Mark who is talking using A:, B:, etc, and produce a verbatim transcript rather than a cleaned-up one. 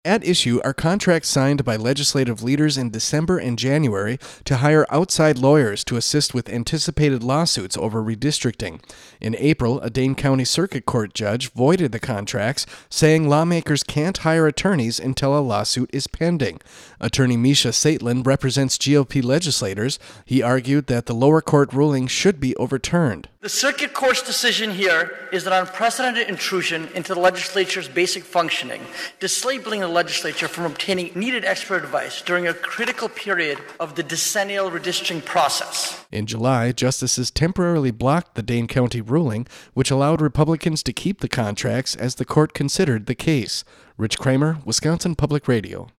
A: At issue are contracts signed by legislative leaders in December and January to hire outside lawyers to assist with anticipated lawsuits over redistricting. In April, a Dane County Circuit Court judge voided the contracts, saying lawmakers can't hire attorneys until a lawsuit is pending. Attorney Misha Saitlin represents G O P legislators. He argued that the lower court ruling should be overturned.
B: The Circuit Court's decision here is an unprecedented intrusion into the legislature's basic functioning, disabling the legislature from obtaining needed expert advice during a critical period of the decennial redistricting process.
A: In July, justices temporarily blocked the Dane County ruling, which allowed Republicans to keep the contracts as the court considered the case. Rich Kramer, Wisconsin Public Radio.